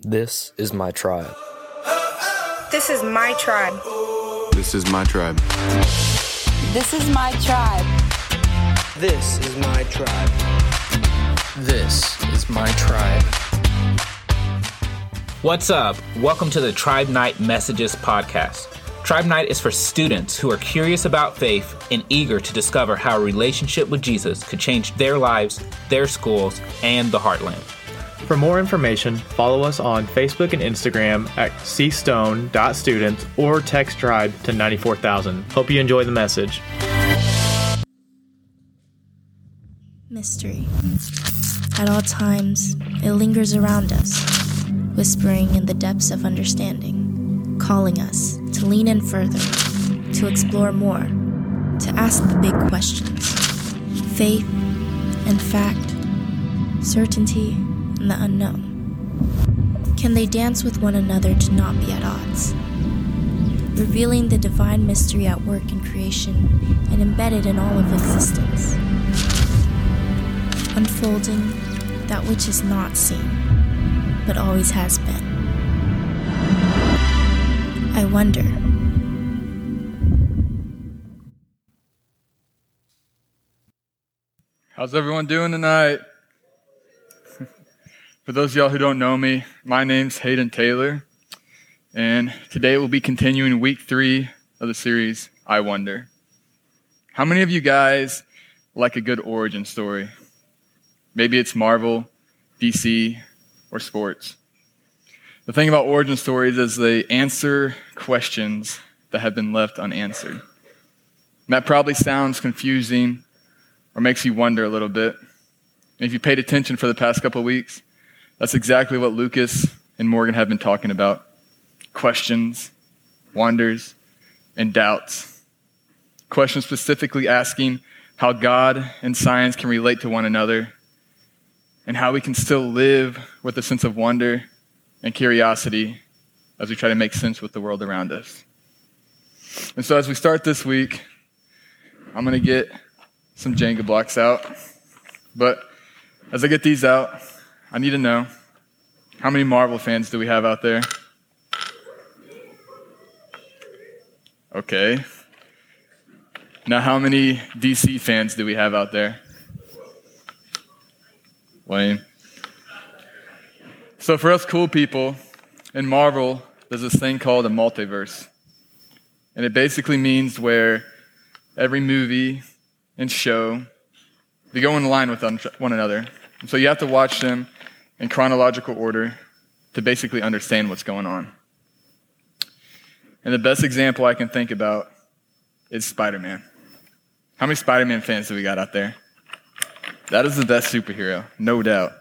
This is my tribe. This is my tribe. This is my tribe. This is my tribe. This is my tribe. This is my tribe. What's up? Welcome to the Tribe Night Messages podcast. Tribe Night is for students who are curious about faith and eager to discover how a relationship with Jesus could change their lives, their schools, and the Heartland. For more information, follow us on Facebook and Instagram at cstone.students or text tribe to 94,000. Hope you enjoy the message. Mystery. At all times, it lingers around us, whispering in the depths of understanding, calling us to lean in further, to explore more, to ask the big questions. Faith and fact, certainty and the unknown. Can they dance with one another to not be at odds? Revealing the divine mystery at work in creation and embedded in all of existence. Unfolding that which is not seen, but always has been. I wonder. How's everyone doing tonight? For those of y'all who don't know me, my name's Hayden Taylor, and today we'll be continuing week 3 of the series, I Wonder. How many of you guys like a good origin story? Maybe it's Marvel, DC, or sports. The thing about origin stories is they answer questions that have been left unanswered. And that probably sounds confusing or makes you wonder a little bit. And if you paid attention for the past couple of weeks, that's exactly what Lucas and Morgan have been talking about. Questions, wonders, and doubts. Questions specifically asking how God and science can relate to one another and how we can still live with a sense of wonder and curiosity as we try to make sense with the world around us. And so as we start this week, I'm going to get some Jenga blocks out. But as I get these out, I need to know, how many Marvel fans do we have out there? Okay. Now, how many DC fans do we have out there? Lame. So for us cool people, in Marvel, there's this thing called a multiverse. And it basically means where every movie and show, they go in line with one another. And so you have to watch them in chronological order to basically understand what's going on. And the best example I can think about is Spider-Man. How many Spider-Man fans do we got out there? That is the best superhero, no doubt.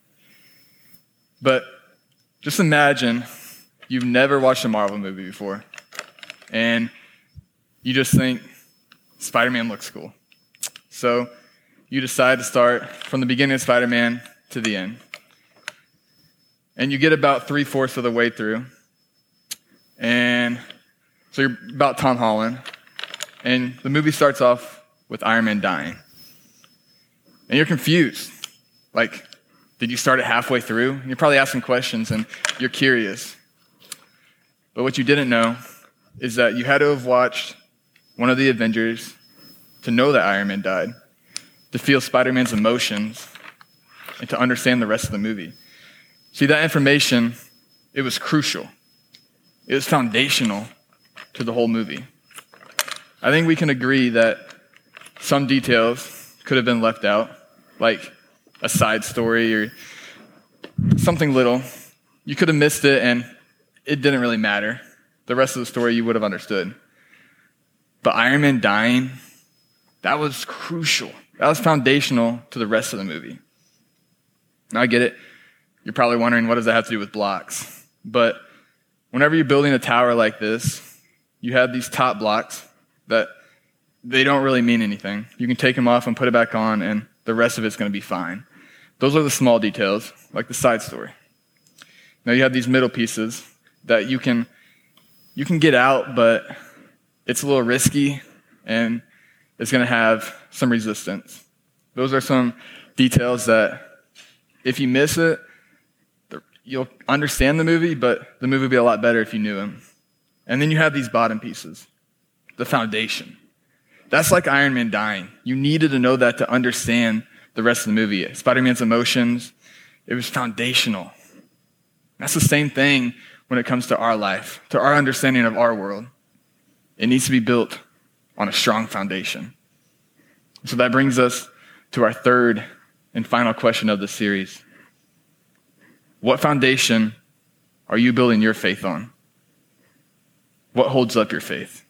But just imagine you've never watched a Marvel movie before, and you just think Spider-Man looks cool. So you decide to start from the beginning of Spider-Man to the end. And you get about 3/4 of the way through. And so you're about Tom Holland. And the movie starts off with Iron Man dying. And you're confused. Like, did you start it halfway through? And you're probably asking questions and you're curious. But what you didn't know is that you had to have watched one of the Avengers to know that Iron Man died, to feel Spider-Man's emotions, and to understand the rest of the movie. See, that information, it was crucial. It was foundational to the whole movie. I think we can agree that some details could have been left out, like a side story or something little. You could have missed it and it didn't really matter. The rest of the story you would have understood. But Iron Man dying, that was crucial. That was foundational to the rest of the movie. Now I get it. You're probably wondering, what does that have to do with blocks? But whenever you're building a tower like this, you have these top blocks that they don't really mean anything. You can take them off and put it back on, and the rest of it's going to be fine. Those are the small details, like the side story. Now you have these middle pieces that you can get out, but it's a little risky, and it's going to have some resistance. Those are some details that if you miss it, you'll understand the movie, but the movie would be a lot better if you knew him. And then you have these bottom pieces, the foundation. That's like Iron Man dying. You needed to know that to understand the rest of the movie. Spider-Man's emotions, it was foundational. That's the same thing when it comes to our life, to our understanding of our world. It needs to be built on a strong foundation. So that brings us to our third and final question of the series. What foundation are you building your faith on? What holds up your faith?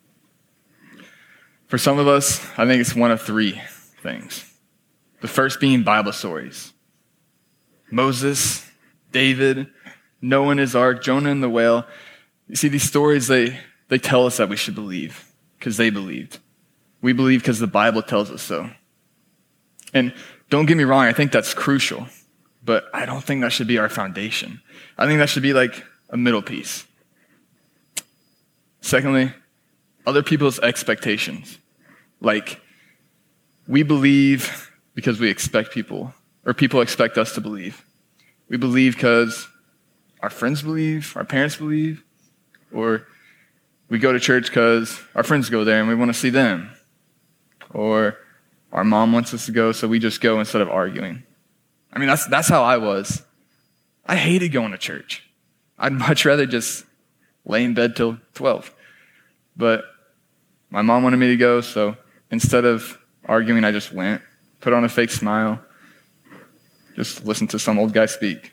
For some of us, I think it's one of three things. The first being Bible stories. Moses, David, Noah and his ark, Jonah and the whale. You see, these stories, they tell us that we should believe because they believed. We believe because the Bible tells us so. And don't get me wrong, I think that's crucial, but I don't think that should be our foundation. I think that should be like a middle piece. Secondly, other people's expectations. Like, we believe because we expect people, or people expect us to believe. We believe because our friends believe, our parents believe, or we go to church because our friends go there and we want to see them. Or our mom wants us to go, so we just go instead of arguing. I mean, that's how I was. I hated going to church. I'd much rather just lay in bed till 12. But my mom wanted me to go, so instead of arguing, I just went, put on a fake smile, just listen to some old guy speak.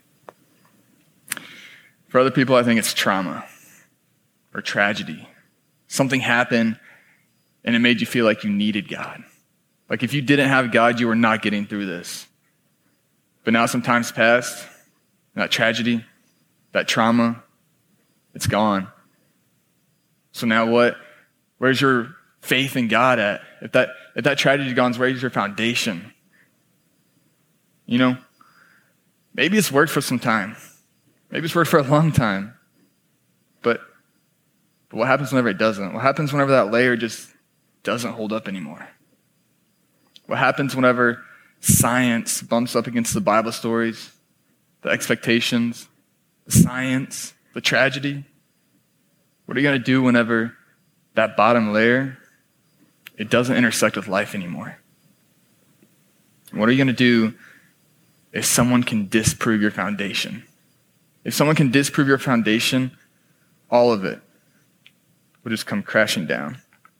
For other people, I think it's trauma or tragedy. Something happened and it made you feel like you needed God. Like if you didn't have God, you were not getting through this. But now some time's passed, that tragedy, that trauma, it's gone. So now what? Where's your faith in God at? If that tragedy's gone, where's your foundation? You know, maybe it's worked for some time. Maybe it's worked for a long time. But what happens whenever it doesn't? What happens whenever that layer just doesn't hold up anymore? What happens whenever science bumps up against the Bible stories, the expectations, the science, the tragedy? What are you going to do whenever that bottom layer, it doesn't intersect with life anymore? What are you going to do if someone can disprove your foundation? If someone can disprove your foundation, all of it will just come crashing down.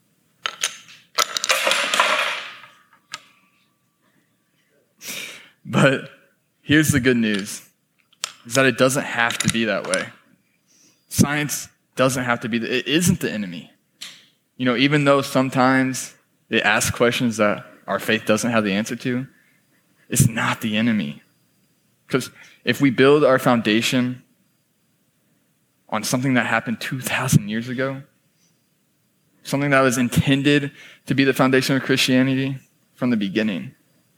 But here's the good news, is that it doesn't have to be that way. Science doesn't have to be, it isn't the enemy. You know, even though sometimes it asks questions that our faith doesn't have the answer to, it's not the enemy. Because if we build our foundation on something that happened 2,000 years ago, something that was intended to be the foundation of Christianity from the beginning.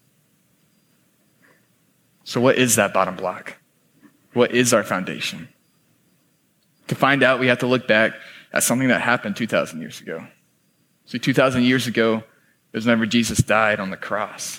So what is that bottom block? What is our foundation? To find out, we have to look back at something that happened 2,000 years ago. See, 2,000 years ago is whenever Jesus died on the cross.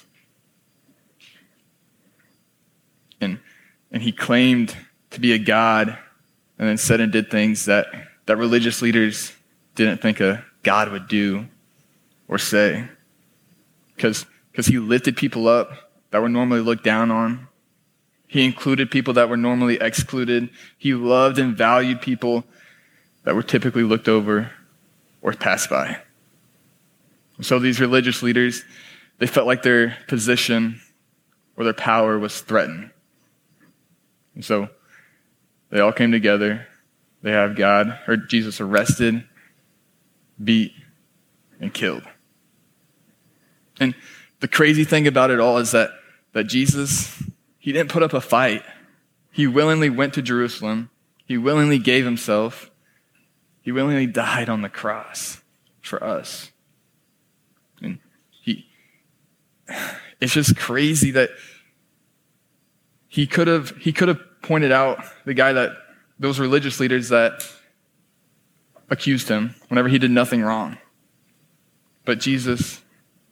And he claimed to be a God and then said and did things that religious leaders didn't think a God would do or say. Because he lifted people up that were normally looked down on. He included people that were normally excluded. He loved and valued people that were typically looked over or passed by. So these religious leaders, they felt like their position or their power was threatened. And so they all came together. They have God, or Jesus, arrested, beat, and killed. And the crazy thing about it all is that Jesus, he didn't put up a fight. He willingly went to Jerusalem. He willingly gave himself. He willingly died on the cross for us. And it's just crazy that he could have pointed out the guy that those religious leaders that accused him whenever he did nothing wrong. But Jesus,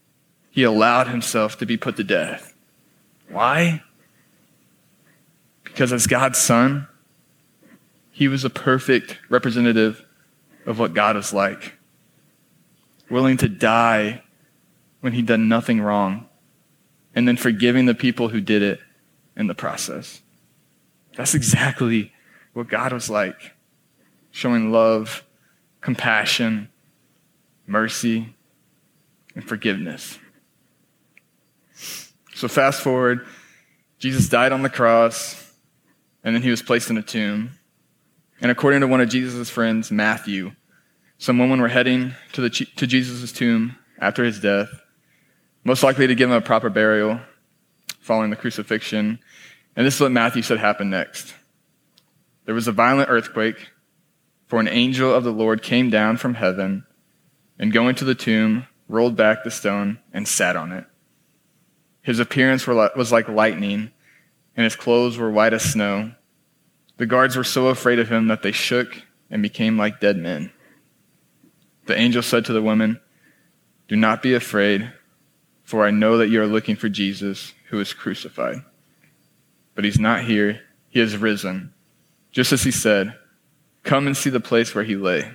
he allowed himself to be put to death. Why? Because as God's son, he was a perfect representative of what God is like, willing to die when he'd done nothing wrong, and then forgiving the people who did it in the process. That's exactly what God was like, showing love, compassion, mercy, and forgiveness. So fast forward, Jesus died on the cross, and then he was placed in a tomb. And according to one of Jesus' friends, Matthew, some women were heading to Jesus' tomb after his death, most likely to give him a proper burial following the crucifixion. And this is what Matthew said happened next. There was a violent earthquake, for an angel of the Lord came down from heaven and going to the tomb, rolled back the stone and sat on it. His appearance was like lightning, and his clothes were white as snow. The guards were so afraid of him that they shook and became like dead men. The angel said to the women, "Do not be afraid, for I know that you are looking for Jesus who was crucified. But he's not here, he has risen. Just as he said, come and see the place where he lay."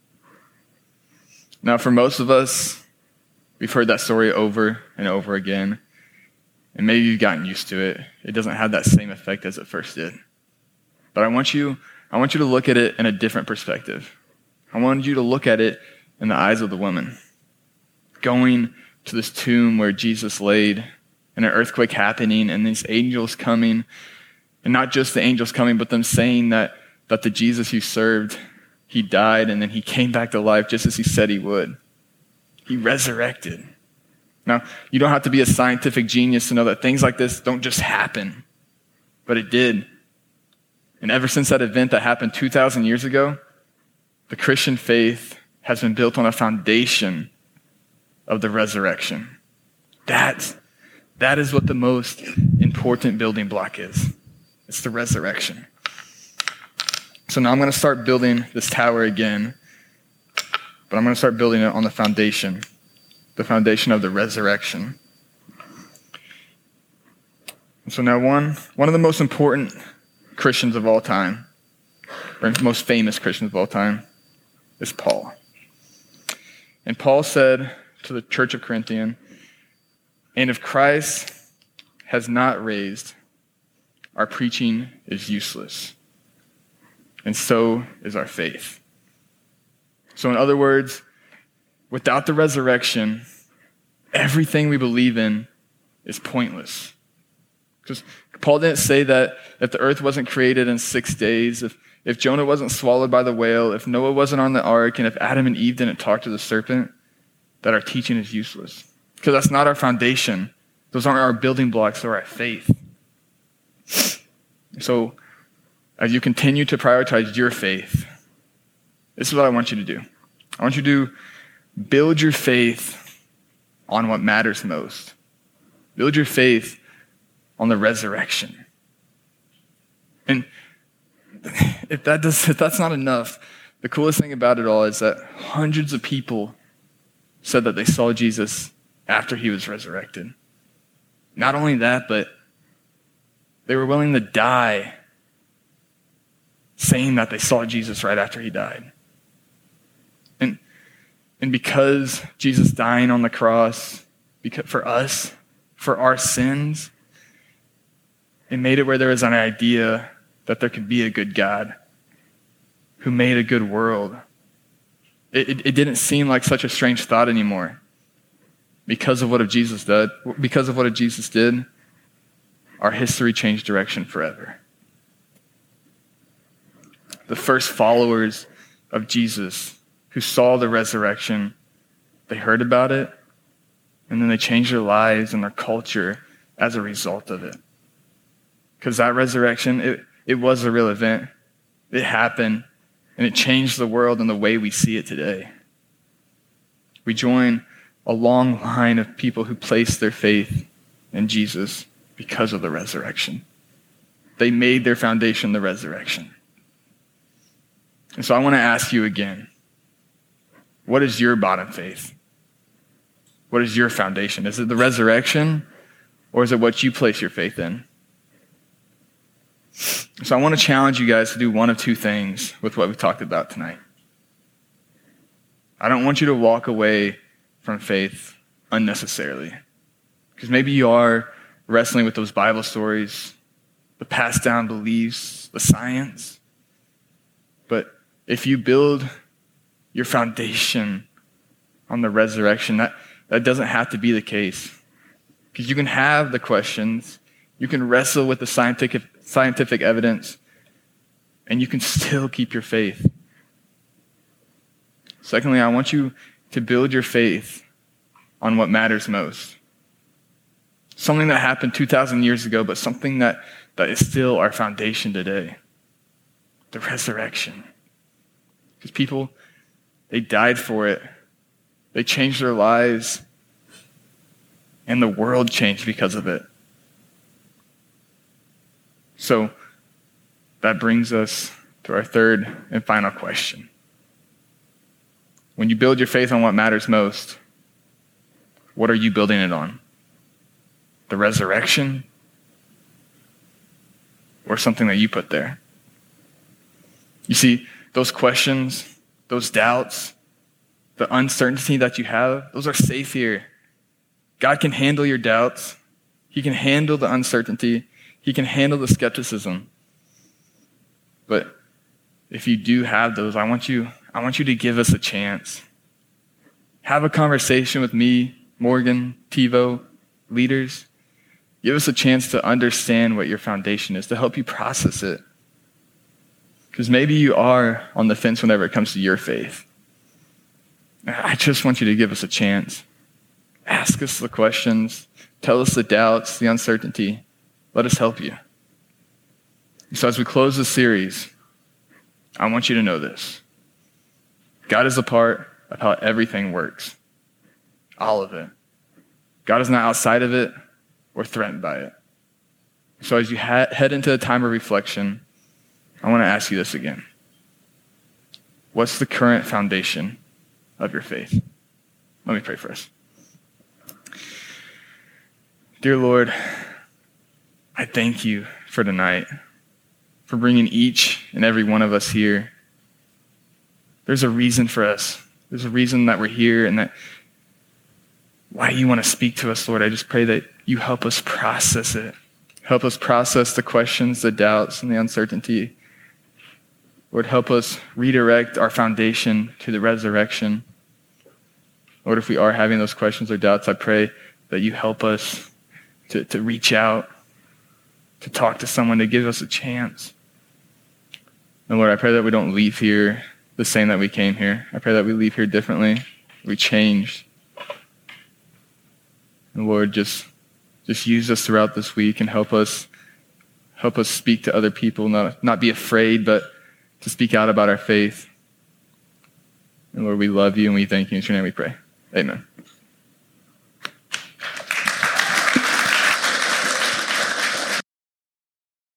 Now, for most of us, we've heard that story over and over again, and maybe you've gotten used to it. It doesn't have that same effect as it first did. But I want you to look at it in a different perspective. I want you to look at it in the eyes of the woman, going to this tomb where Jesus laid, and an earthquake happening, and these angels coming, and not just the angels coming, but them saying that the Jesus you served, he died, and then he came back to life just as he said he would. He resurrected. Now, you don't have to be a scientific genius to know that things like this don't just happen, but it did. And ever since that event that happened 2,000 years ago, the Christian faith has been built on a foundation of the resurrection. That is what the most important building block is. It's the resurrection. So now I'm going to start building this tower again, but I'm going to start building it on the foundation of the resurrection. And so now one of the most important Christians of all time, or most famous Christians of all time, is Paul. And Paul said to the church of Corinthian, "And if Christ has not raised, our preaching is useless, and so is our faith." So in other words, without the resurrection, everything we believe in is pointless. Because Paul didn't say that if the earth wasn't created in 6 days, if Jonah wasn't swallowed by the whale, if Noah wasn't on the ark, and if Adam and Eve didn't talk to the serpent, that our teaching is useless. Because that's not our foundation. Those aren't our building blocks or our faith. So as you continue to prioritize your faith, this is what I want you to do. I want you to build your faith on what matters most. Build your faith on the resurrection. And if that's not enough, the coolest thing about it all is that hundreds of people said that they saw Jesus after he was resurrected. Not only that, but they were willing to die saying that they saw Jesus right after he died. And because Jesus dying on the cross, for us, for our sins, it made it where there was an idea that there could be a good God who made a good world. It didn't seem like such a strange thought anymore. Because of what Jesus did, our history changed direction forever. The first followers of Jesus who saw the resurrection, they heard about it, and then they changed their lives and their culture as a result of it. Because that resurrection, it was a real event. It happened, and it changed the world and the way we see it today. We join a long line of people who placed their faith in Jesus because of the resurrection. They made their foundation the resurrection. And so I want to ask you again, what is your bottom faith? What is your foundation? Is it the resurrection, or is it what you place your faith in? So I want to challenge you guys to do one of two things with what we talked about tonight. I don't want you to walk away from faith unnecessarily. Because maybe you are wrestling with those Bible stories, the passed down beliefs, the science. But if you build your foundation on the resurrection, that doesn't have to be the case. Because you can have the questions, you can wrestle with the scientific evidence, and you can still keep your faith. Secondly, I want you to build your faith on what matters most. Something that happened 2,000 years ago, but something that is still our foundation today. The resurrection. Because people, they died for it. They changed their lives. And the world changed because of it. So that brings us to our third and final question. When you build your faith on what matters most, what are you building it on? The resurrection? Or something that you put there? You see, those questions, those doubts, the uncertainty that you have, those are safe here. God can handle your doubts. He can handle the uncertainty. He can handle the skepticism. But if you do have those, I want you to give us a chance. Have a conversation with me, Morgan, TiVo, leaders. Give us a chance to understand what your foundation is, to help you process it. Because maybe you are on the fence whenever it comes to your faith. I just want you to give us a chance. Ask us the questions. Tell us the doubts, the uncertainty. Let us help you. So as we close this series, I want you to know this. God is a part of how everything works. All of it. God is not outside of it or threatened by it. So as you head into a time of reflection, I want to ask you this again. What's the current foundation of your faith? Let me pray for us. Dear Lord, I thank you for tonight, for bringing each and every one of us here. There's a reason for us. There's a reason that we're here and that why you want to speak to us, Lord. I just pray that you help us process it. Help us process the questions, the doubts, and the uncertainty. Lord, help us redirect our foundation to the resurrection. Lord, if we are having those questions or doubts, I pray that you help us to reach out, to talk to someone, to give us a chance. And Lord, I pray that we don't leave here the same that we came here. I pray that we leave here differently. We change. And Lord, just use us throughout this week and help us speak to other people, not be afraid, but to speak out about our faith. And Lord, we love you and we thank you. In your name we pray. Amen.